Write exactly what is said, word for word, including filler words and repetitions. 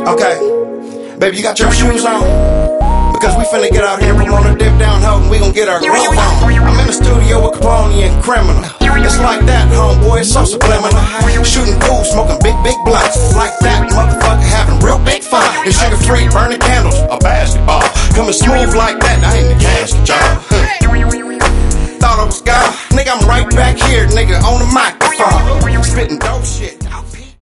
Okay, baby, you got your shoes on? Because we finna get out here and promote a dip down hoe, and we gon' get our groove on. I'm in the studio with Capone and Criminal. It's like that, homeboy, it's so subliminal. Shooting cool, smoking big, big blunts. Like that, motherfucker, having real big fun. And sugar free, burning candles, a basketball. Coming smooth like that, I ain't the casket, y'all. Thought I was gone, nigga, I'm right back here, nigga, on the microphone. Spitting dope shit.